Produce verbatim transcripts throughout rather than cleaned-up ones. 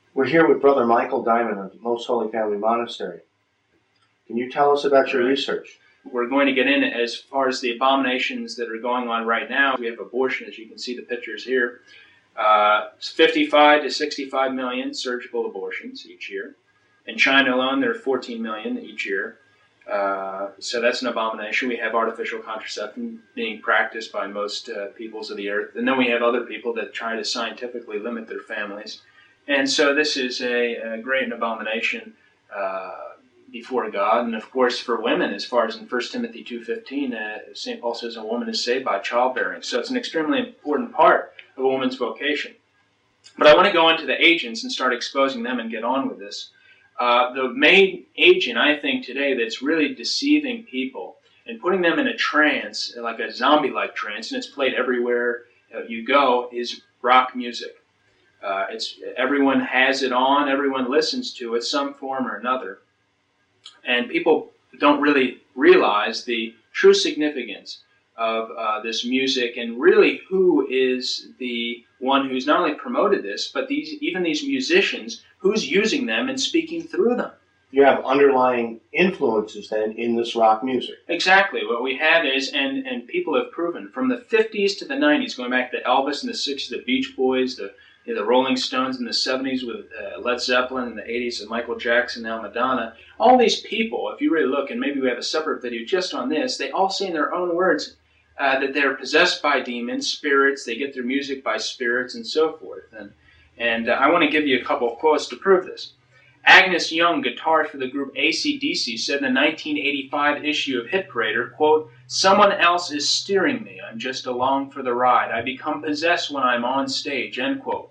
We're here with Brother Michael Diamond of Most Holy Family Monastery. Can you tell us about your Right. research? We're going to get in as far as the abominations that are going on right now. We have abortion, as you can see the pictures here. Uh, fifty-five to sixty-five million surgical abortions each year. In China alone, there are fourteen million each year. Uh, so that's an abomination. We have artificial contraception being practiced by most uh, peoples of the earth. And then we have other people that try to scientifically limit their families. And so this is a, a great abomination uh, before God. And of course for women, as far as in First Timothy two fifteen, uh, Saint Paul says a woman is saved by childbearing. So it's an extremely important part of a woman's vocation. But I want to go into the agents and start exposing them and get on with this. Uh, the main agent, I think, today that's really deceiving people and putting them in a trance, like a zombie-like trance, and it's played everywhere uh, you go, is rock music. Uh, it's everyone has it on, everyone listens to it, some form or another. And people don't really realize the true significance of uh, this music and really who is the one who's not only promoted this, but these even these musicians, who's using them and speaking through them. You have underlying influences then in this rock music. Exactly. What we have is, and, and people have proven, from the fifties to the nineties, going back to Elvis in the sixties, the Beach Boys, the you know, the Rolling Stones in the seventies with uh, Led Zeppelin in the eighties, and Michael Jackson, now Madonna. All these people, if you really look, and maybe we have a separate video just on this, they all say in their own words uh, that they're possessed by demons, spirits, they get their music by spirits, and so forth. And, and uh, I want to give you a couple of quotes to prove this. Agnes Young, guitarist for the group A C D C, said in the nineteen eighty-five issue of Hit Parader, quote, "Someone else is steering me. I'm just along for the ride. I become possessed when I'm on stage," end quote.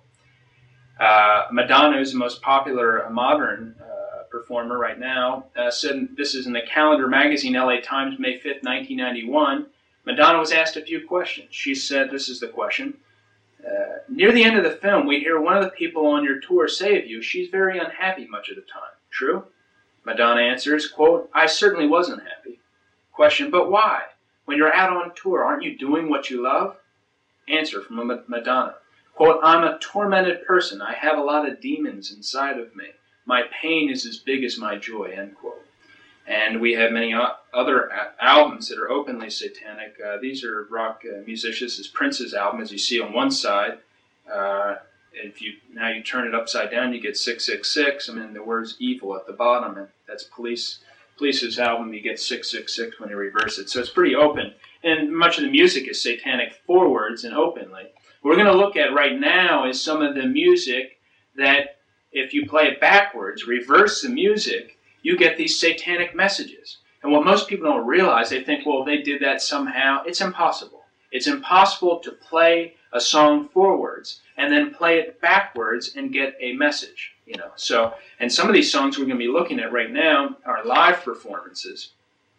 Uh, Madonna, who's the most popular modern uh, performer right now, uh, said, this is in the Calendar magazine, L A Times, May fifth, nineteen ninety-one. Madonna was asked a few questions. She said, this is the question, uh, near the end of the film, we hear one of the people on your tour say of you, she's very unhappy much of the time. True? Madonna answers, quote, "I certainly was unhappy." Question, but why? When you're out on tour, aren't you doing what you love? Answer from Madonna, quote, "I'm a tormented person. I have a lot of demons inside of me. My pain is as big as my joy," end quote. And we have many other albums that are openly satanic. Uh, these are rock uh, musicians. This is Prince's album, as you see on one side. Uh, if you now you turn it upside down, you get six six six. I mean, the word's evil at the bottom, and that's Police. Police's album, you get six six six when you reverse it. So it's pretty open. And much of the music is satanic forwards and openly. What we're going to look at right now is some of the music that, if you play it backwards, reverse the music, you get these satanic messages. And what most people don't realize, they think, well, they did that somehow. It's impossible. It's impossible to play a song forwards and then play it backwards and get a message. You know. So, and some of these songs we're going to be looking at right now are live performances.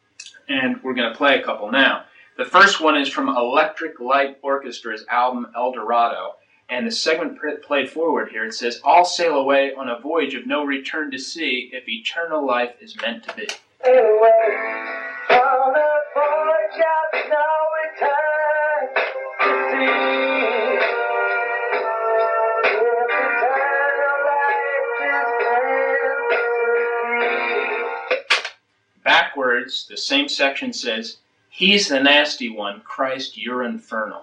And we're going to play a couple now. The first one is from Electric Light Orchestra's album El Dorado. And the segment played forward here, it says, "All sail away on a voyage of no return to sea if eternal life is meant to be." Away on a voyage of no return to sea. If eternal life is meant to be. Backwards, the same section says, "He's the nasty one, Christ, you're infernal."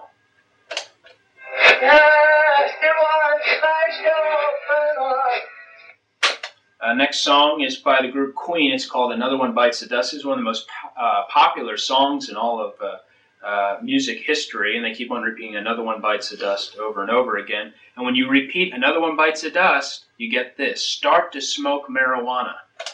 Uh, next song is by the group Queen. It's called "Another One Bites the Dust." It's one of the most uh, popular songs in all of uh, uh, music history, and they keep on repeating "Another One Bites the Dust" over and over again. And when you repeat "Another One Bites the Dust," you get this: "Start to smoke marijuana."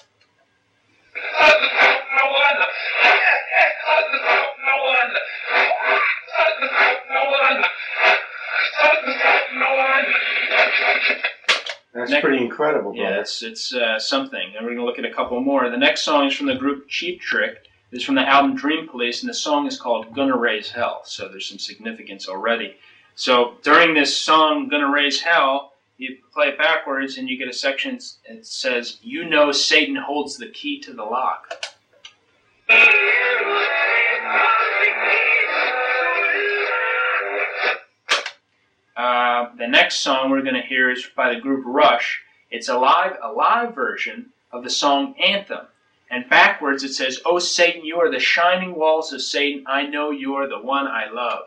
That's Next, pretty incredible, brother. Yeah, it's, it's uh, something. And we're going to look at a couple more. The next song is from the group Cheap Trick. It's from the album Dream Police, and the song is called "Gonna Raise Hell." So there's some significance already. So during this song, "Gonna Raise Hell," you play it backwards, and you get a section that says, "You know Satan holds the key to the lock." Uh, the next song we're going to hear is by the group Rush. It's a live, a live version of the song Anthem. And backwards it says, "Oh Satan, you are the shining walls of Satan. I know you are the one I love."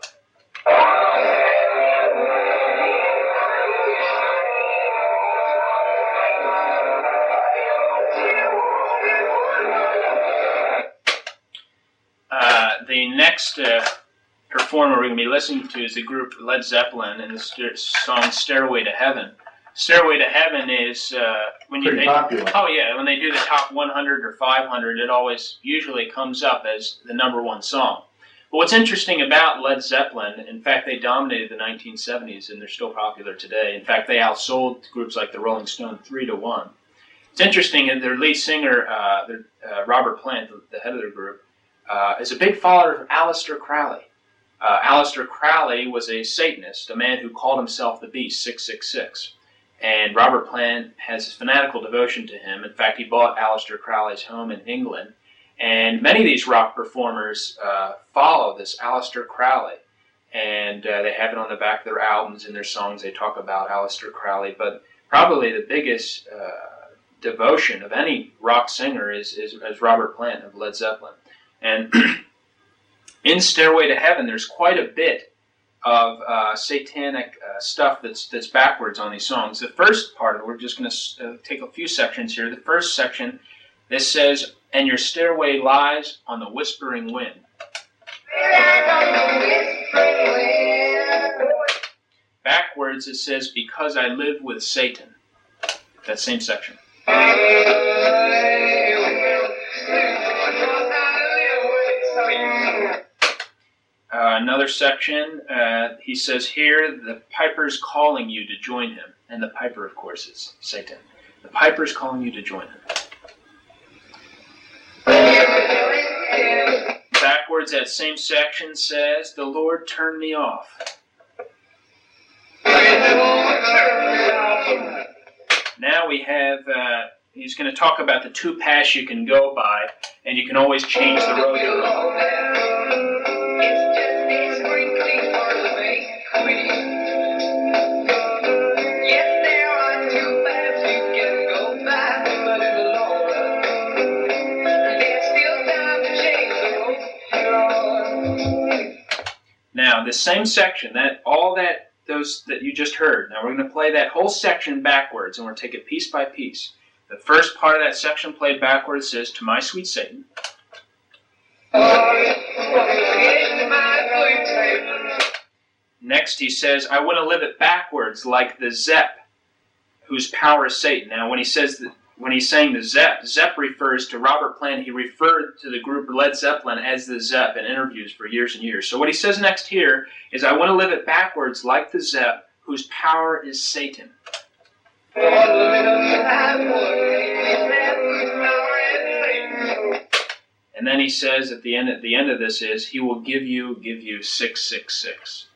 Uh, the next uh, performer we're going to be listening to is the group Led Zeppelin and the st- song "Stairway to Heaven." "Stairway to Heaven" is uh, when you Pretty they, popular. oh yeah, when they do the top one hundred or five hundred, it always usually comes up as the number one song. But what's interesting about Led Zeppelin, in fact, they dominated the nineteen seventies and they're still popular today. In fact, they outsold groups like the Rolling Stones three to one. It's interesting that their lead singer, uh, their, uh, Robert Plant, the head of their group, uh, is a big follower of Aleister Crowley. Uh, Aleister Crowley was a Satanist, a man who called himself the Beast six six six. And Robert Plant has a fanatical devotion to him. In fact, he bought Aleister Crowley's home in England. And many of these rock performers uh, follow this Aleister Crowley. And uh, they have it on the back of their albums and their songs. They talk about Aleister Crowley. But probably the biggest uh, devotion of any rock singer is, is, is Robert Plant of Led Zeppelin. And in "Stairway to Heaven," there's quite a bit of uh, satanic uh, stuff that's that's backwards on these songs. The first part of it, we're just going to uh, take a few sections here. The first section, this says, "And your stairway lies on the whispering wind." Backwards, it says, "Because I live with Satan." That same section. Uh, another section, uh, he says here, "The piper's calling you to join him." And the piper, of course, is Satan. The piper's calling you to join him. Backwards, that same section says, "The Lord turned me off." Now we have, uh, he's going to talk about the two paths you can go by, and you can always change the road you're on. Now, the same section, that all that those that you just heard. Now we're going to play that whole section backwards, and we're going to take it piece by piece. The first part of that section played backwards says, "To my sweet Satan." Next he says, "I want to live it backwards like the Zepp, whose power is Satan." Now when he says that, when he's saying the Zepp, Zepp refers to Robert Plant. He referred to the group Led Zeppelin as the Zepp in interviews for years and years. So what he says next here is, "I want to live it backwards like the Zepp, whose power is Satan." And then he says at the end, at the end of this is, "He will give you, give you six six six."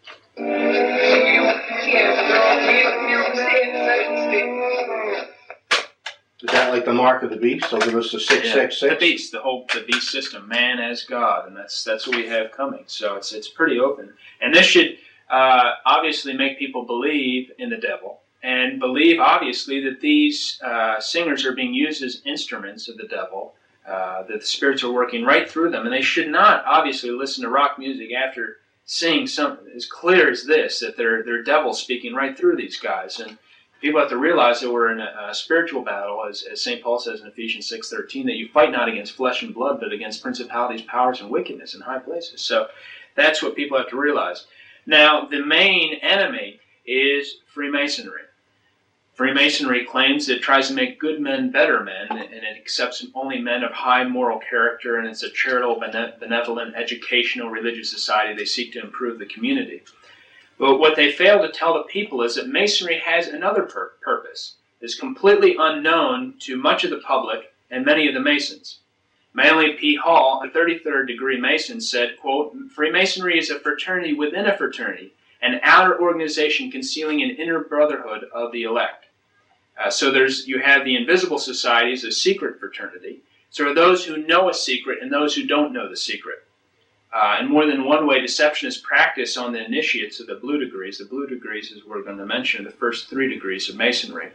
Is that like the mark of the beast? They'll give us the six six six. The beast, the whole the beast system, man as God, and that's that's what we have coming. So it's it's pretty open, and this should uh, obviously make people believe in the devil, and believe obviously that these uh, singers are being used as instruments of the devil, uh, that the spirits are working right through them, and they should not obviously listen to rock music after seeing something as clear as this, that they're they're devils speaking right through these guys. And people have to realize that we're in a, a spiritual battle, as, as Saint Paul says in Ephesians six thirteen, that you fight not against flesh and blood, but against principalities, powers, and wickedness in high places. So that's what people have to realize. Now, the main enemy is Freemasonry. Freemasonry claims that it tries to make good men better men, and it accepts only men of high moral character, and it's a charitable, benevolent, educational, religious society. They seek to improve the community. But what they fail to tell the people is that Masonry has another pur- purpose. It's completely unknown to much of the public and many of the Masons. Manly P. Hall, a thirty-third degree Mason, said, quote, "Freemasonry is a fraternity within a fraternity, an outer organization concealing an inner brotherhood of the elect." Uh, so there's you have the invisible societies, a secret fraternity. So are those who know a secret and those who don't know the secret. Uh, in more than one way, deception is practiced on the initiates of the blue degrees. The blue degrees, as we're going to mention, the first three degrees of Masonry.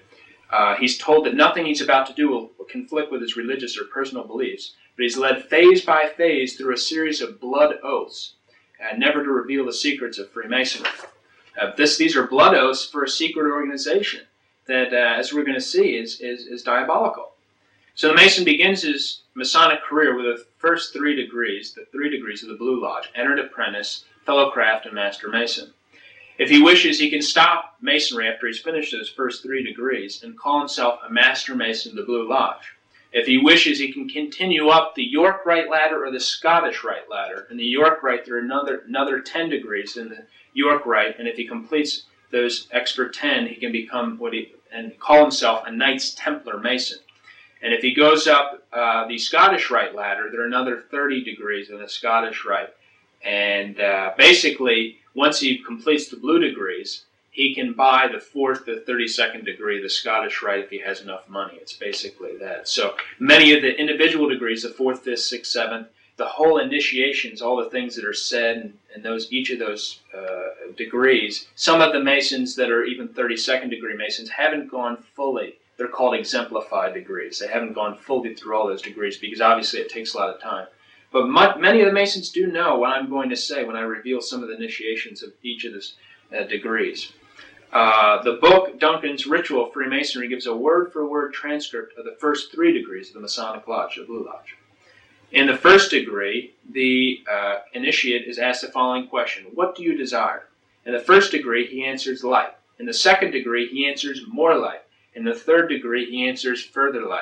Uh, he's told that nothing he's about to do will, will conflict with his religious or personal beliefs, but he's led phase by phase through a series of blood oaths, uh, never to reveal the secrets of Freemasonry. Uh, this, these are blood oaths for a secret organization that, uh, as we're going to see, is, is, is diabolical. So the Mason begins his Masonic career with the first three degrees, the three degrees of the Blue Lodge: Entered Apprentice, Fellow Craft, and Master Mason. If he wishes, he can stop Masonry after he's finished those first three degrees and call himself a Master Mason of the Blue Lodge. If he wishes, he can continue up the York Rite ladder or the Scottish Rite ladder. In the York Rite, there are another, another ten degrees in the York Rite, and if he completes those extra ten, he can become what he and call himself a Knights Templar Mason. And if he goes up uh, the Scottish Rite ladder, there are another thirty degrees in the Scottish Rite. And uh, basically, once he completes the blue degrees, he can buy the fourth to thirty-second degree, the Scottish Rite, if he has enough money. It's basically that. So many of the individual degrees, the fourth, fifth, sixth, seventh, the whole initiations, all the things that are said in, in those each of those uh, degrees, some of the Masons that are even thirty-second degree Masons haven't gone fully. They're called exemplified degrees. They haven't gone fully through all those degrees because obviously it takes a lot of time. But my, many of the Masons do know what I'm going to say when I reveal some of the initiations of each of these uh, degrees. Uh, the book, Duncan's Ritual of Freemasonry, gives a word-for-word transcript of the first three degrees of the Masonic Lodge, the Blue Lodge. In the first degree, the uh, initiate is asked the following question: what do you desire? In the first degree, he answers light. In the second degree, he answers more light. In the third degree, he answers further light.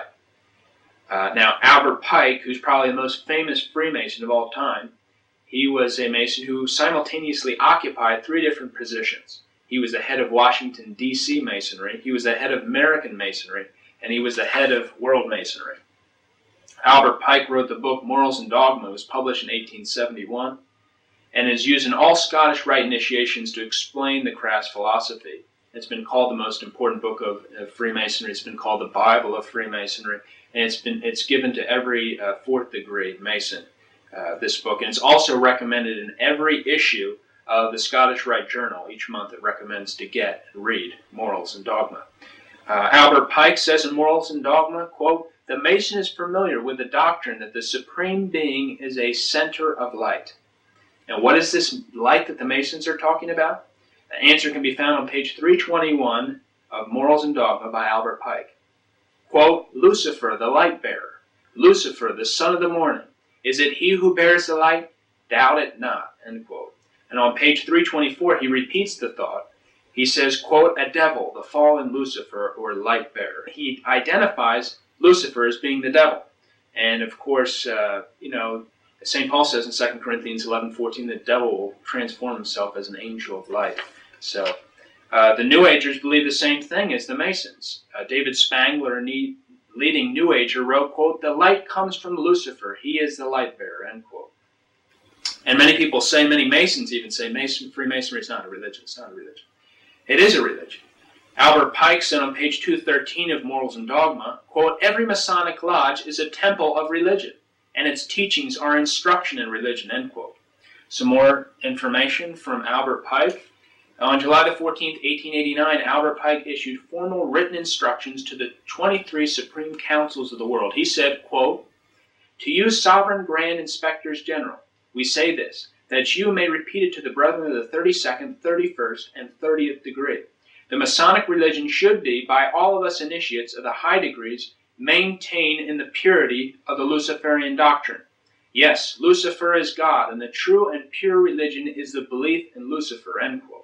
Uh, now, Albert Pike, who's probably the most famous Freemason of all time, he was a Mason who simultaneously occupied three different positions. He was the head of Washington, D C Masonry, he was the head of American Masonry, and he was the head of World Masonry. Albert Pike wrote the book Morals and Dogma. It was published in eighteen seventy-one, and is used in all Scottish Rite initiations to explain the craft's philosophy. It's been called the most important book of, of Freemasonry. It's been called the Bible of Freemasonry, and it's been it's given to every uh, fourth degree Mason, uh, this book. And it's also recommended in every issue of the Scottish Rite Journal. Each month it recommends to get and read Morals and Dogma. Uh, Albert Pike says in Morals and Dogma, quote, "The Mason is familiar with the doctrine that the Supreme Being is a center of light." And what is this light that the Masons are talking about? The answer can be found on page three twenty-one of Morals and Dogma by Albert Pike. Quote, "Lucifer, the light bearer, Lucifer, the son of the morning, is it he who bears the light? Doubt it not." End quote. And on page three twenty-four, he repeats the thought. He says, quote, "A devil, the fallen Lucifer, or light bearer." He identifies Lucifer as being the devil. And of course, uh, you know, Saint Paul says in Second Corinthians eleven fourteen, the devil will transform himself as an angel of light. So uh, the New Agers believe the same thing as the Masons. Uh, David Spangler, a ne- leading New Ager, wrote, quote, "The light comes from Lucifer. He is the light bearer," end quote. And many people say, many Masons even say, Mason, Freemasonry is not a religion. It's not a religion. It is a religion. Albert Pike said on page two thirteen of Morals and Dogma, quote, "Every Masonic lodge is a temple of religion, and its teachings are instruction in religion," end quote. Some more information from Albert Pike. On July the fourteenth, eighteen eighty-nine, Albert Pike issued formal written instructions to the twenty-three Supreme Councils of the world. He said, quote, "To you, Sovereign Grand Inspectors General, we say this, that you may repeat it to the brethren of the thirty-second, thirty-first, and thirtieth degree. The Masonic religion should be, by all of us initiates of the high degrees, maintained in the purity of the Luciferian doctrine. Yes, Lucifer is God, and the true and pure religion is the belief in Lucifer," end quote.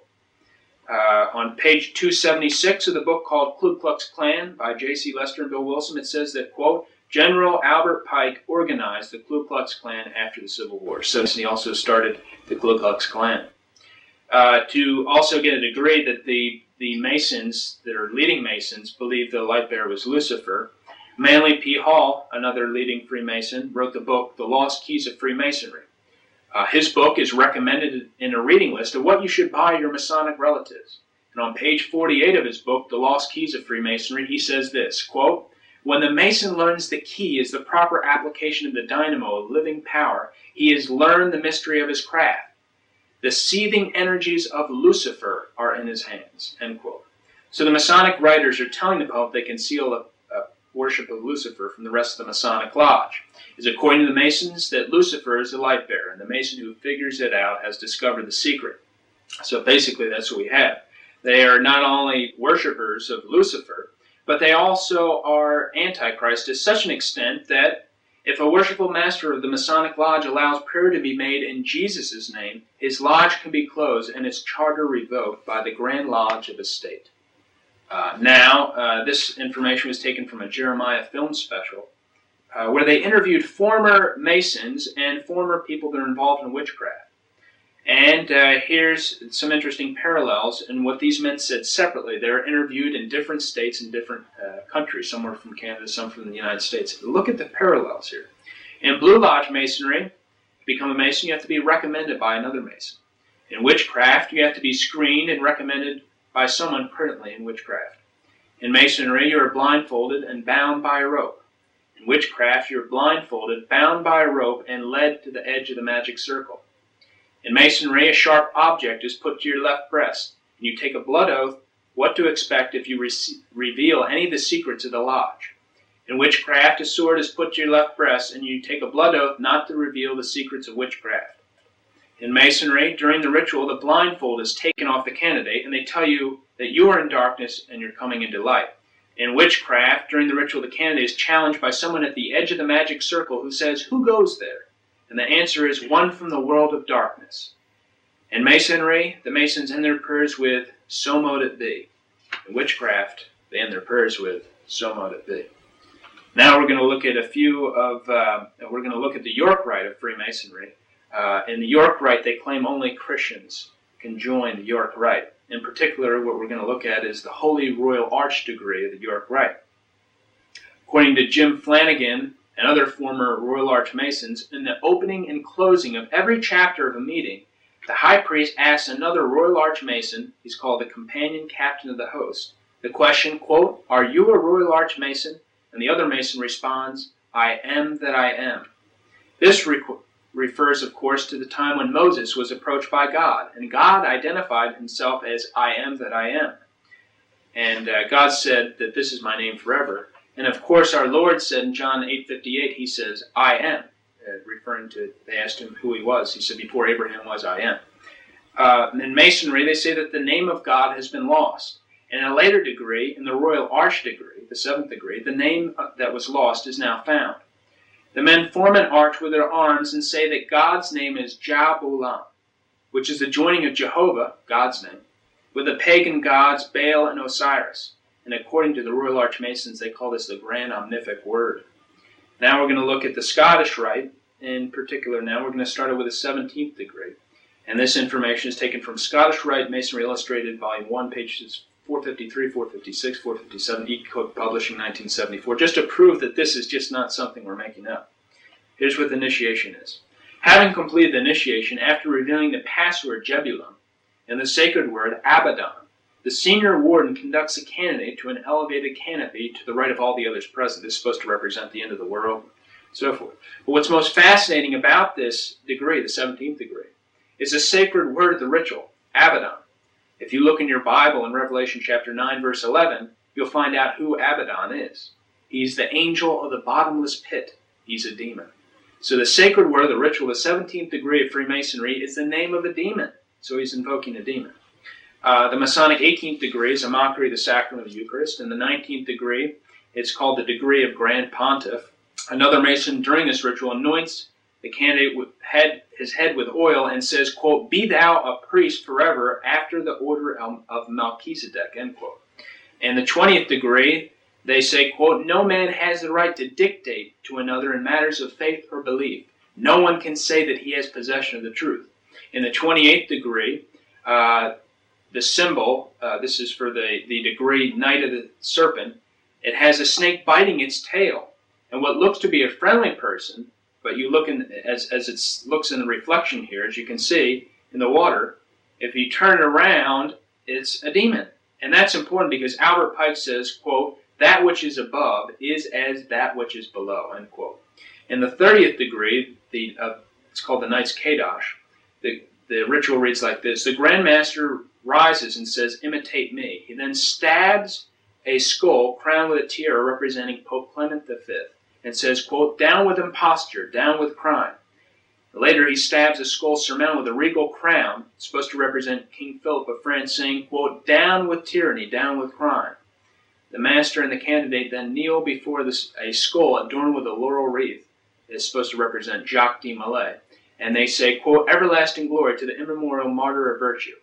Uh, on page two seventy-six of the book called Ku Klux Klan by J C Lester and Bill Wilson, it says that, quote, "General Albert Pike organized the Ku Klux Klan after the Civil War." So he also started the Ku Klux Klan. Uh, to also get a degree that the, the Masons, that are leading Masons, believe the light bearer was Lucifer, Manly P. Hall, another leading Freemason, wrote the book The Lost Keys of Freemasonry. Uh, his book is recommended in a reading list of what you should buy your Masonic relatives. And on page forty-eight of his book, The Lost Keys of Freemasonry, he says this, quote, "When the Mason learns the key is the proper application of the dynamo of living power, he has learned the mystery of his craft. The seething energies of Lucifer are in his hands," end quote. So the Masonic writers are telling the Pope they conceal a, a worship of Lucifer from the rest of the Masonic Lodge. It's according to the Masons that Lucifer is the light bearer, and the Mason who figures it out has discovered the secret. So basically that's what we have. They are not only worshipers of Lucifer, but they also are Antichrist to such an extent that if a worshipful master of the Masonic Lodge allows prayer to be made in Jesus' name, his lodge can be closed and its charter revoked by the Grand Lodge of his state. Uh, now, uh, this information was taken from a Jeremiah film special, uh, where they interviewed former Masons and former people that are involved in witchcraft. And uh, here's some interesting parallels in what these men said separately. They're interviewed in different states and different uh, countries. Some are from Canada, some from the United States. Look at the parallels here. In Blue Lodge Masonry, to become a Mason, you have to be recommended by another Mason. In witchcraft, you have to be screened and recommended by someone currently in witchcraft. In Masonry, you are blindfolded and bound by a rope. In witchcraft, you are blindfolded, bound by a rope, and led to the edge of the magic circle. In Masonry, a sharp object is put to your left breast, and you take a blood oath what to expect if you re reveal any of the secrets of the lodge. In witchcraft, a sword is put to your left breast, and you take a blood oath not to reveal the secrets of witchcraft. In Masonry, during the ritual, the blindfold is taken off the candidate, and they tell you that you are in darkness and you're coming into light. In witchcraft, during the ritual, the candidate is challenged by someone at the edge of the magic circle who says, "Who goes there?" And the answer is, "One from the world of darkness." In Masonry, the Masons end their prayers with, "So mote it be." In witchcraft, they end their prayers with, "So mote it be." Now we're going to look at a few of, uh, we're going to look at the York Rite of Freemasonry. Uh, in the York Rite, they claim only Christians can join the York Rite. In particular, what we're going to look at is the Holy Royal Arch degree of the York Rite. According to Jim Flanagan and other former Royal Arch Masons, in the opening and closing of every chapter of a meeting, the high priest asks another Royal Arch Mason, he's called the companion captain of the host, the question, quote, "Are you a Royal Arch Mason?" And the other Mason responds, "I am that I am." This refers, of course, to the time when Moses was approached by God, and God identified himself as "I am that I am." And uh, God said that this is my name forever. And of course, our Lord said in John eight fifty-eight, he says, "I am," uh, referring to, they asked him who he was. He said, "Before Abraham was, I am." Uh, in Masonry, they say that the name of God has been lost. And in a later degree, in the Royal Arch degree, the seventh degree, the name that was lost is now found. The men form an arch with their arms and say that God's name is Jah-Ulam, which is the joining of Jehovah, God's name, with the pagan gods Baal and Osiris. And according to the Royal Arch Masons, they call this the Grand Omnific Word. Now we're going to look at the Scottish Rite. In particular, now we're going to start with the seventeenth degree. And this information is taken from Scottish Rite Masonry Illustrated, Volume one, pages four fifty-three, four fifty-six, four fifty-seven, E-Cook Publishing, nineteen seventy-four, just to prove that this is just not something we're making up. Here's what the initiation is. Having completed the initiation, after revealing the password Jebulun and the sacred word Abaddon, the senior warden conducts a candidate to an elevated canopy to the right of all the others present. This is supposed to represent the end of the world, so forth. But what's most fascinating about this degree, the seventeenth degree, is the sacred word of the ritual, Abaddon. If you look in your Bible in Revelation chapter nine, verse eleven, you'll find out who Abaddon is. He's the angel of the bottomless pit. He's a demon. So the sacred word of the ritual, the seventeenth degree of Freemasonry, is the name of a demon. So he's invoking a demon. Uh, the Masonic eighteenth degree is a mockery of the sacrament of the Eucharist. And the nineteenth degree, it's called the degree of Grand Pontiff. Another Mason during this ritual anoints the candidate with head, his head with oil and says, quote, "Be thou a priest forever after the order of Melchizedek," end quote. And the twentieth degree, they say, quote, "No man has the right to dictate to another in matters of faith or belief. No one can say that he has possession of the truth." In the twenty-eighth degree, uh, the symbol, uh, this is for the, the degree Knight of the Serpent, it has a snake biting its tail. And what looks to be a friendly person, but you look in, as, as it looks in the reflection here, as you can see in the water, if you turn it around, it's a demon. And that's important because Albert Pike says, quote, "That which is above is as that which is below," end quote. In the thirtieth degree, the uh, it's called the Knights Kadosh, the, the ritual reads like this. The Grand Master rises and says, "Imitate me." He then stabs a skull crowned with a tiara representing Pope Clement the Fifth and says, quote, "Down with imposture, down with crime." Later, he stabs a skull surmounted with a regal crown, supposed to represent King Philip of France, saying, quote, "Down with tyranny, down with crime." The master and the candidate then kneel before this, a skull adorned with a laurel wreath. It's supposed to represent Jacques de Molay. And they say, quote, "Everlasting glory to the immemorial martyr of virtue."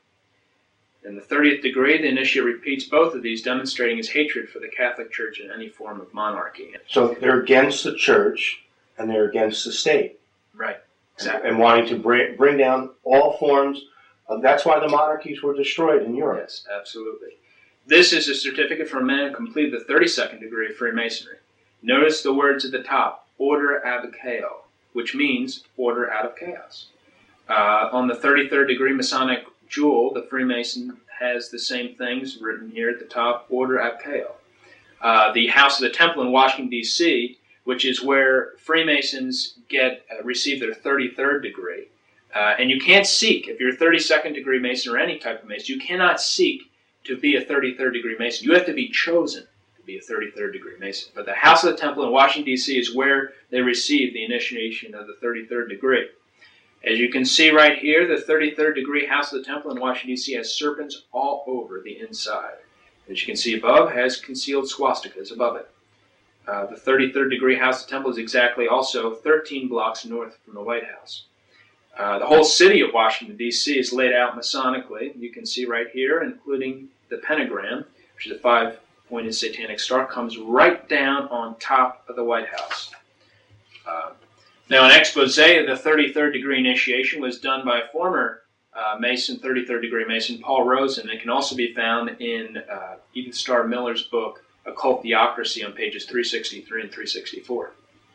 In the thirtieth degree, the initiate repeats both of these, demonstrating his hatred for the Catholic Church and any form of monarchy. So they're against the church and they're against the state. Right, exactly. And, and wanting to bring, bring down all forms of, that's why the monarchies were destroyed in Europe. Yes, absolutely. This is a certificate for a man who completed the thirty-second degree of Freemasonry. Notice the words at the top, Order ab Chaos, which means order out of chaos. Uh, on the thirty-third degree Masonic jewel, the Freemason has the same things written here at the top, Order ab Chaos. Uh, the House of the Temple in Washington, D C, which is where Freemasons get uh, receive their thirty-third degree. Uh, and you can't seek, if you're a thirty-second degree Mason or any type of Mason, you cannot seek to be a thirty-third degree Mason. You have to be chosen to be a thirty-third degree Mason. But the House of the Temple in Washington, D C is where they receive the initiation of the thirty-third degree. As you can see right here, the thirty-third degree House of the Temple in Washington, D C has serpents all over the inside. As you can see above, has concealed swastikas above it. Uh, the thirty-third degree House of the Temple is exactly also thirteen blocks north from the White House. Uh, the whole city of Washington, D C is laid out Masonically. You can see right here, including the pentagram, which is a five-pointed satanic star, comes right down on top of the White House. Uh, now, an expose of the thirty-third degree initiation was done by former uh, Mason, thirty-third degree Mason, Paul Rosen. It can also be found in uh, Edith Starr Miller's book, Occult Theocracy, on pages three sixty-three and three sixty-four.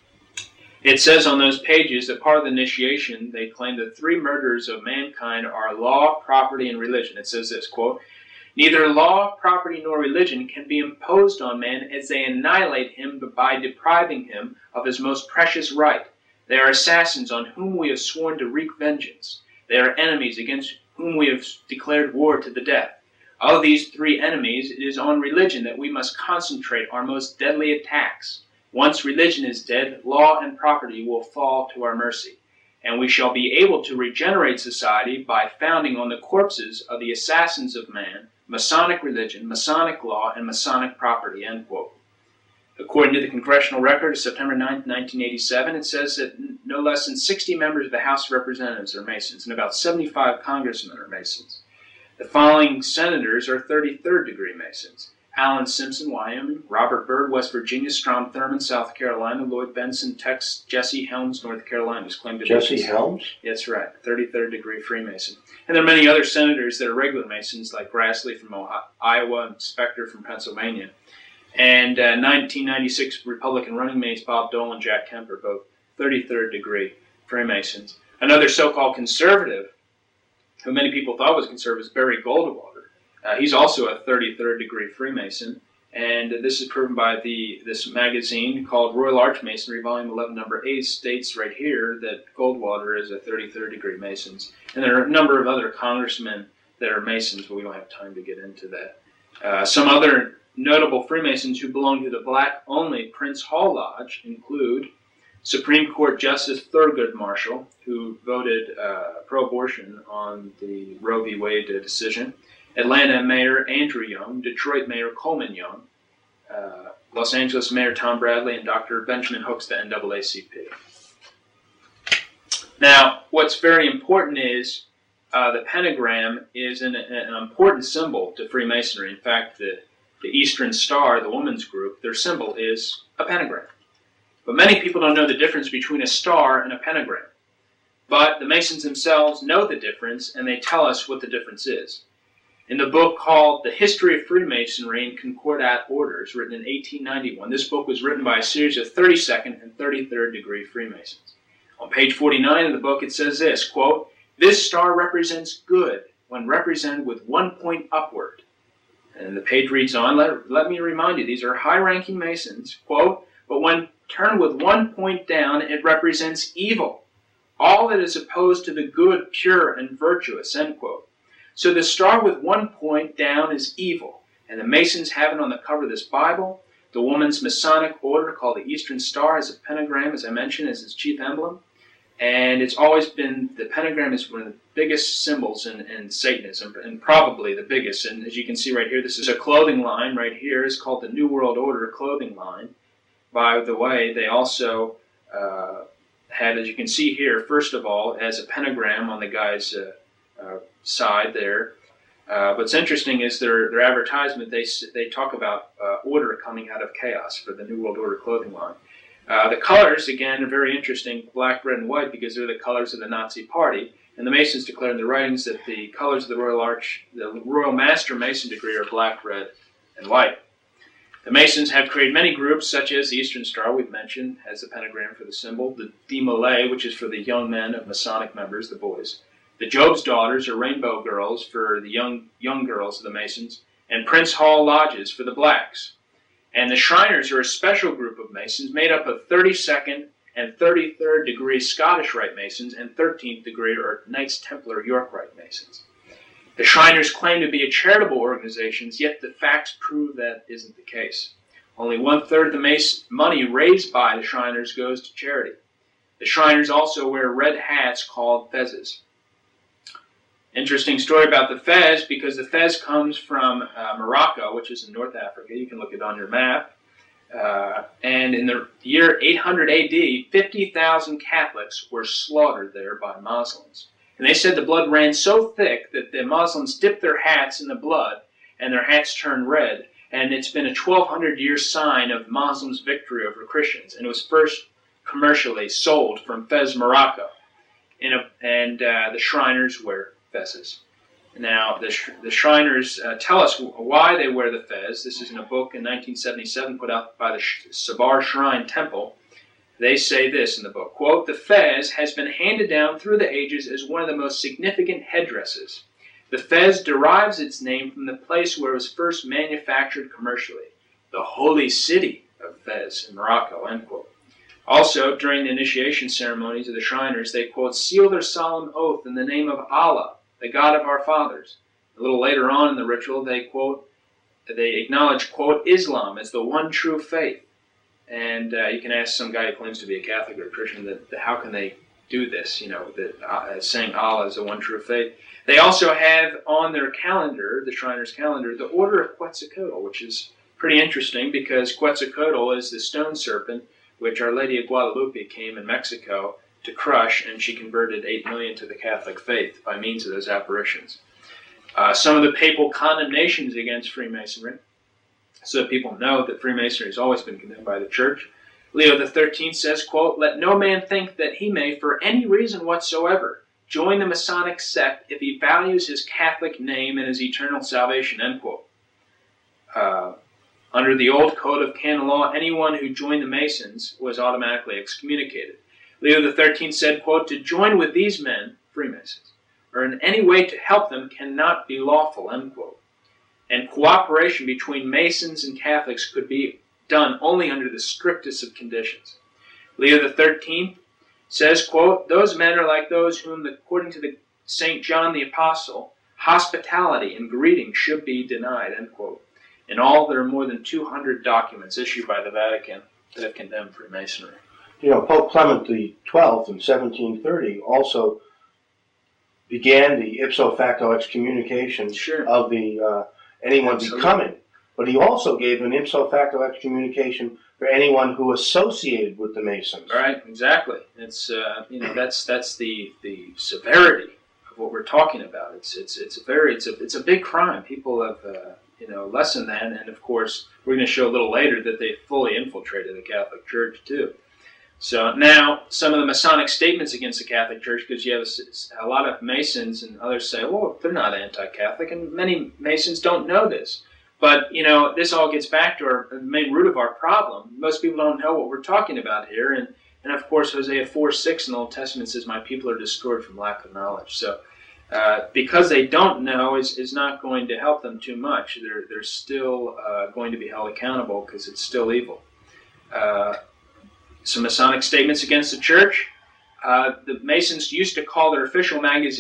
It says on those pages that part of the initiation, they claim that three murders of mankind are law, property, and religion. It says this, quote, "Neither law, property, nor religion can be imposed on man as they annihilate him by depriving him of his most precious right. They are assassins on whom we have sworn to wreak vengeance. They are enemies against whom we have declared war to the death. Of these three enemies, it is on religion that we must concentrate our most deadly attacks. Once religion is dead, law and property will fall to our mercy, and we shall be able to regenerate society by founding on the corpses of the assassins of man, Masonic religion, Masonic law, and Masonic property," end quote. According to the Congressional Record of September ninth, nineteen eighty-seven, it says that no less than sixty members of the House of Representatives are Masons, and about seventy-five congressmen are Masons. The following senators are thirty-third degree Masons: Alan Simpson, Wyoming; Robert Byrd, West Virginia; Strom Thurmond, South Carolina; Lloyd Benson, Texas; Jesse Helms, North Carolina, who's claimed to be Jesse Helms? That's right, thirty-third degree Freemason. And there are many other senators that are regular Masons, like Grassley from Ohio, Iowa and Specter from Pennsylvania. And uh, nineteen ninety-six Republican running mates Bob Dole and Jack Kemper, both thirty-third degree Freemasons. Another so-called conservative, who many people thought was conservative, is Barry Goldwater. Uh, he's also a thirty-third degree Freemason, and uh, this is proven by the this magazine called Royal Archmasonry, Volume eleven, Number eight, states right here that Goldwater is a thirty-third degree Masons. And there are a number of other congressmen that are Masons, but we don't have time to get into that. Uh, some other notable Freemasons who belong to the black-only Prince Hall Lodge include Supreme Court Justice Thurgood Marshall, who voted uh, pro-abortion on the Roe v. Wade decision; Atlanta Mayor Andrew Young; Detroit Mayor Coleman Young; uh, Los Angeles Mayor Tom Bradley; and Doctor Benjamin Hooks, the N double A C P. Now, what's very important is uh, the pentagram is an, an important symbol to Freemasonry. In fact, the, the Eastern Star, the women's group, their symbol is a pentagram. But many people don't know the difference between a star and a pentagram. But the Masons themselves know the difference, and they tell us what the difference is. In the book called The History of Freemasonry and Concordat Orders, written in eighteen ninety-one, this book was written by a series of thirty-second and thirty-third degree Freemasons. On page forty-nine of the book, it says this, quote, "This star represents good when represented with one point upward." And the page reads on, let, let me remind you, these are high-ranking Masons, quote, "But when turned with one point down, it represents evil, all that is opposed to the good, pure, and virtuous," end quote. So the star with one point down is evil, and the Masons have it on the cover of this Bible. The woman's Masonic order, called the Eastern Star, has a pentagram, as I mentioned, as its chief emblem. And it's always been, the pentagram is one of the biggest symbols in, in Satanism, and probably the biggest. And as you can see right here, this is a clothing line right here. It's called the New World Order clothing line. By the way, they also uh, had, as you can see here, first of all, as a pentagram on the guy's uh, uh, side there. Uh, what's interesting is their their advertisement, they they talk about uh, order coming out of chaos for the New World Order clothing line. Uh, the colors, again, are very interesting, black, red, and white, because they're the colors of the Nazi Party. And the Masons declare in their writings that the colors of the Royal Arch, the Royal Master Mason degree, are black, red, and white. The Masons have created many groups, such as the Eastern Star, we've mentioned, has the pentagram for the symbol, the Demolay, which is for the young men of Masonic members, the boys. The Job's Daughters, or Rainbow Girls, for the young young girls of the Masons, and Prince Hall Lodges for the blacks. And the Shriners are a special group of Masons made up of thirty-second and thirty-third degree Scottish Rite Masons and thirteenth degree or Knights Templar York Rite Masons. The Shriners claim to be a charitable organization, yet the facts prove that isn't the case. Only one-third of the Mason money raised by the Shriners goes to charity. The Shriners also wear red hats called fezzes. Interesting story about the fez, because the fez comes from uh, Morocco, which is in North Africa. You can look it on your map. Uh, and in the year eight hundred A D, fifty thousand Catholics were slaughtered there by Muslims. And they said the blood ran so thick that the Muslims dipped their hats in the blood, and their hats turned red. And it's been a twelve hundred year sign of Muslims' victory over Christians. And it was first commercially sold from Fez, Morocco. In a, and uh, the Shriners wear fezzes. Now, the, sh the Shriners uh, tell us why they wear the fez. This is in a book in nineteen seventy-seven put out by the Sh Sabar Shrine Temple. They say this in the book, quote, "The fez has been handed down through the ages as one of the most significant headdresses. The fez derives its name from the place where it was first manufactured commercially, the holy city of Fez in Morocco," end quote. Also, during the initiation ceremonies of the Shriners, they, quote, "seal their solemn oath in the name of Allah, the God of our fathers." A little later on in the ritual, they, quote, they acknowledge, quote, "Islam as the one true faith." And uh, you can ask some guy who claims to be a Catholic or a Christian that, that how can they do this, you know, that uh, saying Allah is the one true faith. They also have on their calendar, the Shriners' calendar, the Order of Quetzalcoatl, which is pretty interesting because Quetzalcoatl is the stone serpent which Our Lady of Guadalupe came in Mexico to crush, and she converted eight million to the Catholic faith by means of those apparitions. Uh, some of the papal condemnations against Freemasonry, so that people know that Freemasonry has always been condemned by the Church. Leo the thirteenth says, quote, "Let no man think that he may, for any reason whatsoever, join the Masonic sect if he values his Catholic name and his eternal salvation," end quote. Uh, under the old code of canon law, anyone who joined the Masons was automatically excommunicated. Leo the thirteenth said, quote, "To join with these men," Freemasons, "or in any way to help them cannot be lawful," end quote. And cooperation between Masons and Catholics could be done only under the strictest of conditions. Leo the thirteenth says, quote, "Those men are like those whom, according to the Saint John the Apostle, hospitality and greeting should be denied," end quote. In all, there are more than two hundred documents issued by the Vatican that have condemned Freemasonry. You know, Pope Clement the twelfth in seventeen thirty also began the ipso facto excommunication Sure. of the uh, anyone Absolutely. becoming, but he also gave an ipso facto excommunication for anyone who associated with the Masons. Right, exactly. It's uh, you know that's that's the the severity of what we're talking about. It's it's it's a very it's a it's a big crime. People have uh, you know lessened that, and of course we're going to show a little later that they fully infiltrated the Catholic Church too. So now some of the Masonic statements against the Catholic Church, because you have a, a lot of Masons and others say, well, they're not anti-Catholic, and many Masons don't know this. But, you know, this all gets back to our, the main root of our problem. Most people don't know what we're talking about here. And, and of course, Hosea four six in the Old Testament says, "My people are destroyed from lack of knowledge." So uh, because they don't know is, is not going to help them too much. They're, they're still uh, going to be held accountable because it's still evil. Uh, some Masonic statements against the Church. Uh, the Masons used to call their official magazine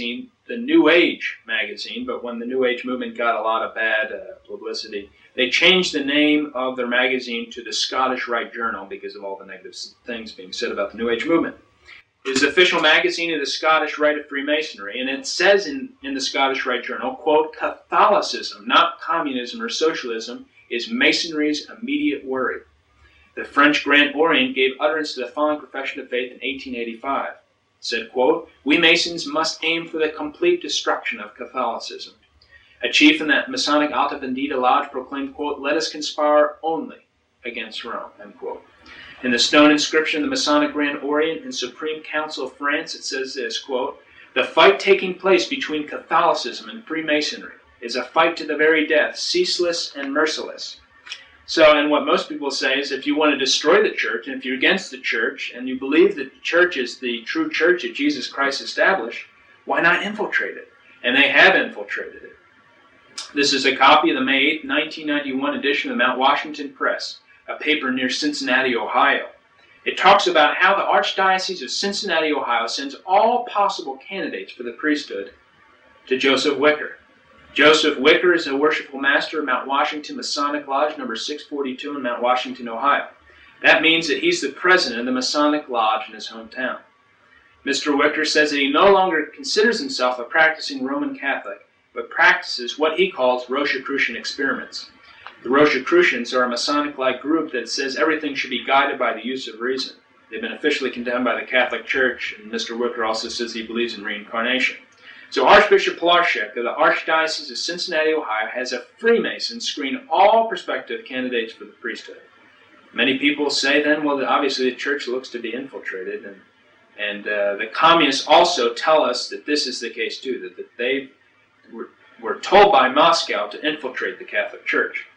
the New Age magazine, but when the New Age movement got a lot of bad uh, publicity, they changed the name of their magazine to the Scottish Rite Journal because of all the negative things being said about the New Age movement. It is the official magazine of the Scottish Rite of Freemasonry, and it says in, in the Scottish Rite Journal, quote, Catholicism, not communism or socialism, is Masonry's immediate worry. The French Grand Orient gave utterance to the following profession of faith in eighteen eighty-five. It said, quote, we Masons must aim for the complete destruction of Catholicism. A chief in the Masonic Alta Vendita Lodge proclaimed, quote, let us conspire only against Rome, end quote. In the stone inscription of the Masonic Grand Orient and Supreme Council of France, it says this, quote, the fight taking place between Catholicism and Freemasonry is a fight to the very death, ceaseless and merciless. So, and what most people say is if you want to destroy the church, and if you're against the church, and you believe that the church is the true church that Jesus Christ established, why not infiltrate it? And they have infiltrated it. This is a copy of the May eighth, nineteen ninety-one edition of the Mount Washington Press, a paper near Cincinnati, Ohio. It talks about how the Archdiocese of Cincinnati, Ohio sends all possible candidates for the priesthood to Joseph Wicker. Joseph Wicker is a worshipful master of Mount Washington Masonic Lodge number six forty-two in Mount Washington, Ohio. That means that he's the president of the Masonic Lodge in his hometown. Mister Wicker says that he no longer considers himself a practicing Roman Catholic, but practices what he calls Rosicrucian experiments. The Rosicrucians are a Masonic-like group that says everything should be guided by the use of reason. They've been officially condemned by the Catholic Church, and Mister Wicker also says he believes in reincarnation. So Archbishop Pilarczyk of the Archdiocese of Cincinnati, Ohio, has a Freemason screen all prospective candidates for the priesthood. Many people say then, well, obviously the church looks to be infiltrated, and and uh, the communists also tell us that this is the case too, that, that they were, were told by Moscow to infiltrate the Catholic Church.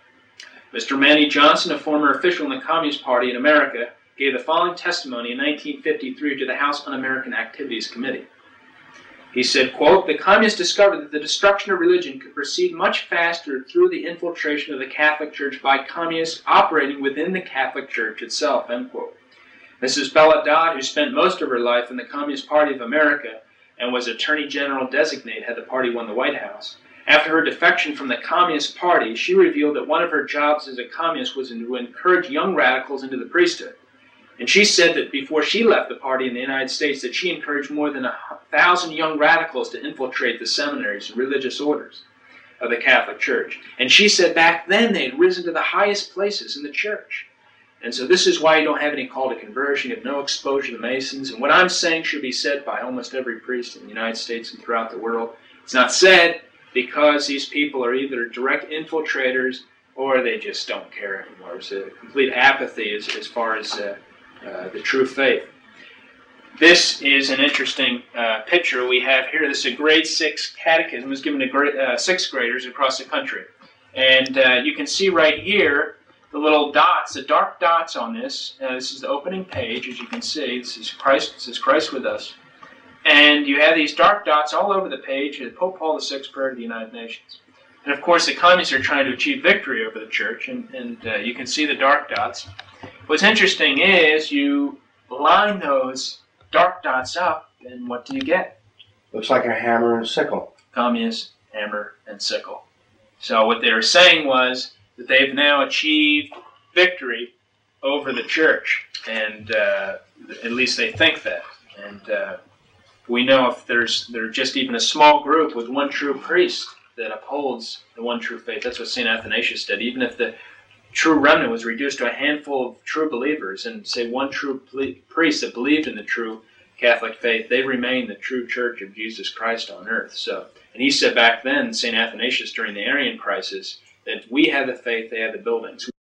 Mister Manny Johnson, a former official in the Communist Party in America, gave the following testimony in nineteen fifty-three to the House Un-American Activities Committee. He said, quote, the communists discovered that the destruction of religion could proceed much faster through the infiltration of the Catholic Church by communists operating within the Catholic Church itself, end quote. Missus Bella Dodd, who spent most of her life in the Communist Party of America and was Attorney General designate had the party won the White House, after her defection from the Communist Party, she revealed that one of her jobs as a communist was to encourage young radicals into the priesthood. And she said that before she left the party in the United States, that she encouraged more than a thousand young radicals to infiltrate the seminaries and religious orders of the Catholic Church. And she said back then they had risen to the highest places in the church. And so this is why you don't have any call to conversion. You have no exposure to Masons. And what I'm saying should be said by almost every priest in the United States and throughout the world. It's not said because these people are either direct infiltrators or they just don't care anymore. There's a complete apathy as, as far as uh, uh, the true faith. This is an interesting uh, picture we have here. This is a grade six catechism. It was given to grade, uh, sixth graders across the country. And uh, you can see right here the little dots, the dark dots on this. Uh, this is the opening page, as you can see. This is Christ, this is Christ with us. And you have these dark dots all over the page, Pope Paul the Sixth Prayer to the United Nations. And of course the communists are trying to achieve victory over the church, and, and uh, you can see the dark dots. What's interesting is you line those dark dots up, and what do you get? Looks like a hammer and sickle. Communist, hammer, and sickle. So what they were saying was that they've now achieved victory over the church, and uh, at least they think that. And uh, we know if there's there's just even a small group with one true priest that upholds the one true faith. That's what Saint Athanasius did. Even if the true remnant was reduced to a handful of true believers and, say, one true priest that believed in the true Catholic faith, they remain the true church of Jesus Christ on earth. So, and he said back then, Saint Athanasius, during the Arian crisis, that we have the faith, they have the buildings.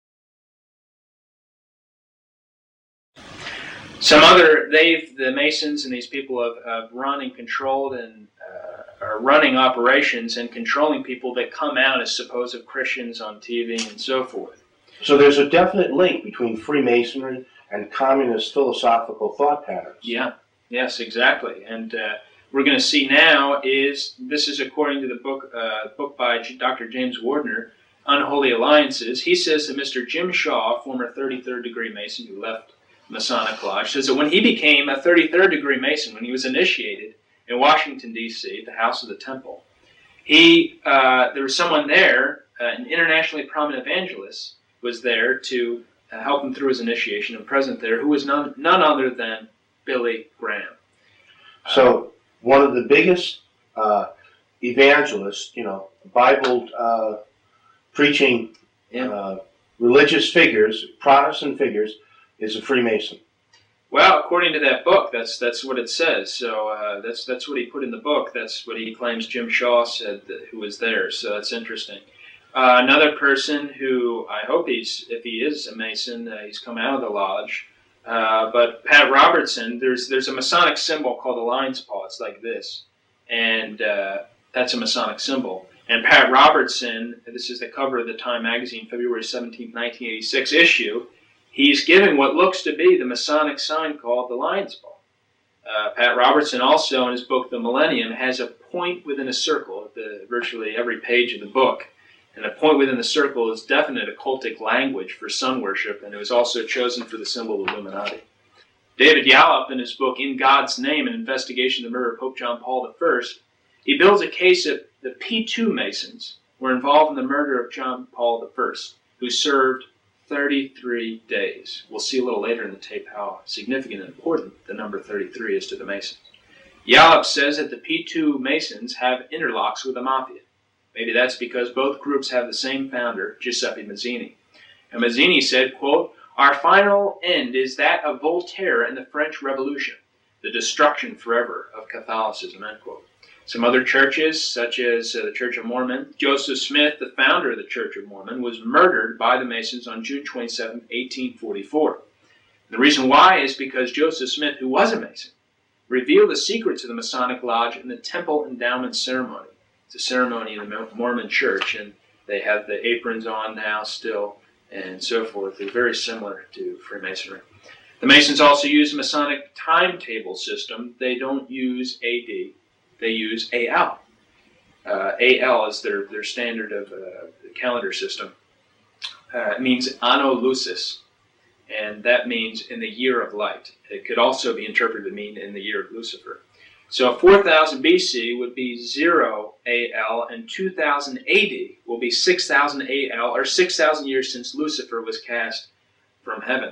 Some other, they've, the Masons and these people have, have run and controlled and uh, are running operations and controlling people that come out as supposed Christians on T V and so forth. So there's a definite link between Freemasonry and communist philosophical thought patterns. Yeah, yes, exactly. And uh, we're going to see now is, this is according to the book, uh, book by Doctor James Wardner, Unholy Alliances. He says that Mister Jim Shaw, former thirty-third degree Mason who left Masonic Lodge, says that when he became a thirty-third degree Mason, when he was initiated in Washington, D C, the House of the Temple. He, uh, there was someone there, uh, an internationally prominent evangelist, was there to uh, help him through his initiation, and present there, who was none, none other than Billy Graham. So one of the biggest uh, evangelists, you know, Bible uh, preaching Yeah. uh, religious figures, Protestant figures, is a Freemason. Well, according to that book, that's that's what it says. So uh, that's that's what he put in the book. That's what he claims Jim Shaw said that, who was there. So that's interesting. Uh, another person who I hope he's, if he is a Mason, uh, he's come out of the lodge. Uh, but Pat Robertson, there's there's a Masonic symbol called the lion's paw. It's like this, and uh, that's a Masonic symbol. And Pat Robertson, this is the cover of the Time magazine, February seventeenth, nineteen eighty-six issue. He's given what looks to be the Masonic sign called the lion's paw. Uh, Pat Robertson also, in his book The Millennium, has a point within a circle at the, virtually every page of the book. And a point within the circle is definite occultic language for sun worship, and it was also chosen for the symbol of Illuminati. David Yallop, in his book In God's Name, an investigation of the murder of Pope John Paul the First, he builds a case that the P two Masons were involved in the murder of John Paul the First, who served thirty-three days. We'll see a little later in the tape how significant and important the number thirty-three is to the Masons. Yallop says that the P two Masons have interlocks with the Mafia. Maybe that's because both groups have the same founder, Giuseppe Mazzini. And Mazzini said, quote, "Our final end is that of Voltaire and the French Revolution, the destruction forever of Catholicism," end quote. Some other churches, such as uh, the Church of Mormon, Joseph Smith, the founder of the Church of Mormon, was murdered by the Masons on June twenty-seventh, eighteen forty-four. And the reason why is because Joseph Smith, who was a Mason, revealed the secrets of the Masonic Lodge in the Temple Endowment Ceremony. It's a ceremony in the Mormon Church, and they have the aprons on now still, and so forth. They're very similar to Freemasonry. The Masons also use a Masonic timetable system. They don't use A D. They use A L. Uh, A L is their, their standard of uh, calendar system. Uh, it means Anno Lucis, and that means in the year of light. It could also be interpreted to mean in the year of Lucifer. So four thousand B C would be zero A L, and two thousand A D will be six thousand A L, or six thousand years since Lucifer was cast from heaven.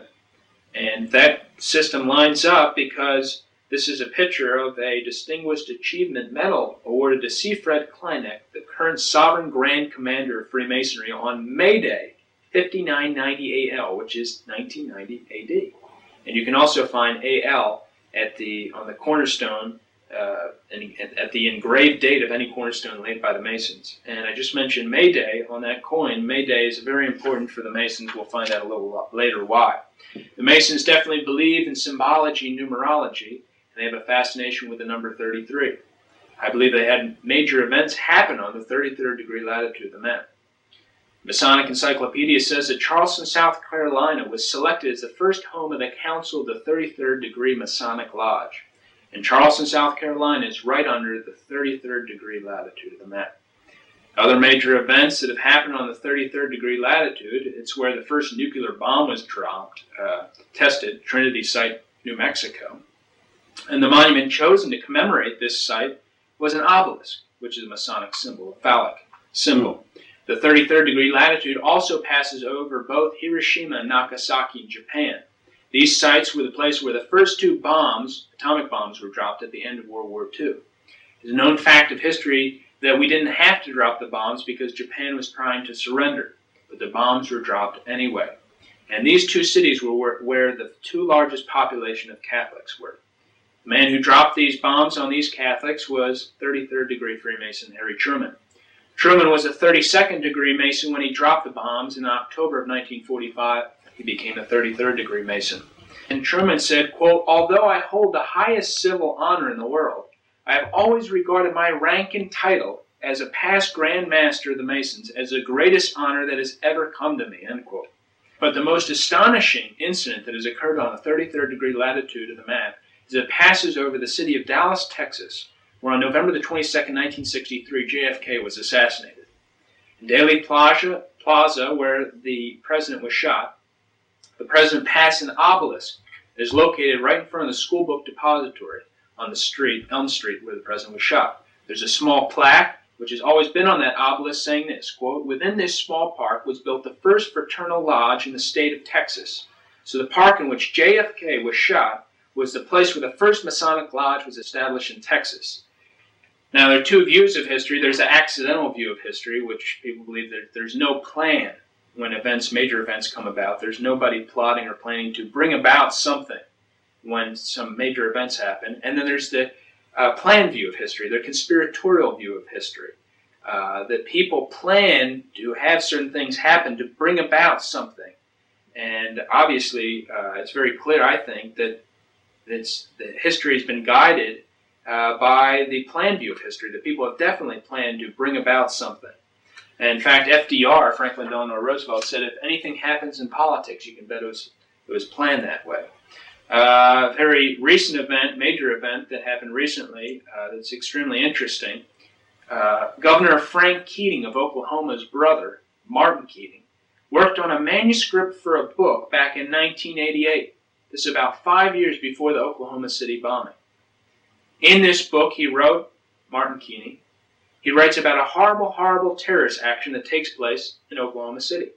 And that system lines up because this is a picture of a Distinguished Achievement Medal awarded to Siegfried Kleineck, the current Sovereign Grand Commander of Freemasonry, on May Day, fifty-nine ninety A L, which is nineteen ninety A D. And you can also find A L at the on the cornerstone, uh, and at the engraved date of any cornerstone laid by the Masons. And I just mentioned May Day on that coin. May Day is very important for the Masons. We'll find out a little later why. The Masons definitely believe in symbology, numerology. They have a fascination with the number thirty-three. I believe they had major events happen on the thirty-third degree latitude of the map. Masonic Encyclopedia says that Charleston, South Carolina was selected as the first home of the Council of the thirty-third degree Masonic Lodge. And Charleston, South Carolina is right under the thirty-third degree latitude of the map. Other major events that have happened on the thirty-third degree latitude, it's where the first nuclear bomb was dropped, uh, tested, Trinity Site, New Mexico. And the monument chosen to commemorate this site was an obelisk, which is a Masonic symbol, a phallic symbol. The thirty-third degree latitude also passes over both Hiroshima and Nagasaki in Japan. These sites were the place where the first two bombs, atomic bombs, were dropped at the end of World War Two. It's a known fact of history that we didn't have to drop the bombs because Japan was trying to surrender, but the bombs were dropped anyway. And these two cities were where, where the two largest population of Catholics were. The man who dropped these bombs on these Catholics was thirty-third degree Freemason Harry Truman. Truman was a thirty-second degree Mason when he dropped the bombs in October of nineteen forty-five. He became a thirty-third degree Mason. And Truman said, quote, "Although I hold the highest civil honor in the world, I have always regarded my rank and title as a past Grand Master of the Masons as the greatest honor that has ever come to me," end quote. But the most astonishing incident that has occurred on the thirty-third degree latitude of the map is it passes over the city of Dallas, Texas, where on November the twenty-second, nineteen sixty-three, J F K was assassinated. In Daley Plaza, Plaza, where the president was shot, the president passed an obelisk that is located right in front of the school book depository, on the street, Elm Street, where the president was shot. There's a small plaque, which has always been on that obelisk, saying this, quote, "Within this small park was built the first fraternal lodge in the state of Texas." So the park in which J F K was shot was the place where the first Masonic lodge was established in Texas. Now, there are two views of history. There's the accidental view of history, which people believe that there's no plan when events, major events come about. There's nobody plotting or planning to bring about something when some major events happen. And then there's the uh, planned view of history, the conspiratorial view of history, uh, that people plan to have certain things happen to bring about something. And obviously, uh, it's very clear, I think, that it's, that history has been guided uh, by the planned view of history, that people have definitely planned to bring about something. And in fact, F D R, Franklin Delano Roosevelt, said if anything happens in politics, you can bet it was, it was planned that way. Uh, a very recent event, major event that happened recently uh, that's extremely interesting. Uh, Governor Frank Keating of Oklahoma's brother, Martin Keating, worked on a manuscript for a book back in nineteen eighty-eight. This is about five years before the Oklahoma City bombing. In this book, he wrote, Martin Keating, he writes about a horrible, horrible terrorist action that takes place in Oklahoma City,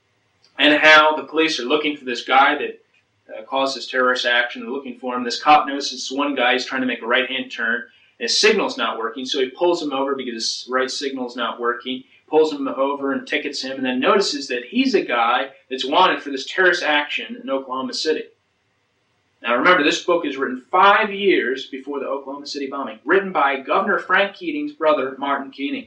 and how the police are looking for this guy that uh, caused this terrorist action. They're looking for him. This cop notices one guy is trying to make a right-hand turn, and his signal's not working, so he pulls him over because his right signal's not working, pulls him over and tickets him, and then notices that he's a guy that's wanted for this terrorist action in Oklahoma City. Now remember, this book is written five years before the Oklahoma City bombing, written by Governor Frank Keating's brother, Martin Keating.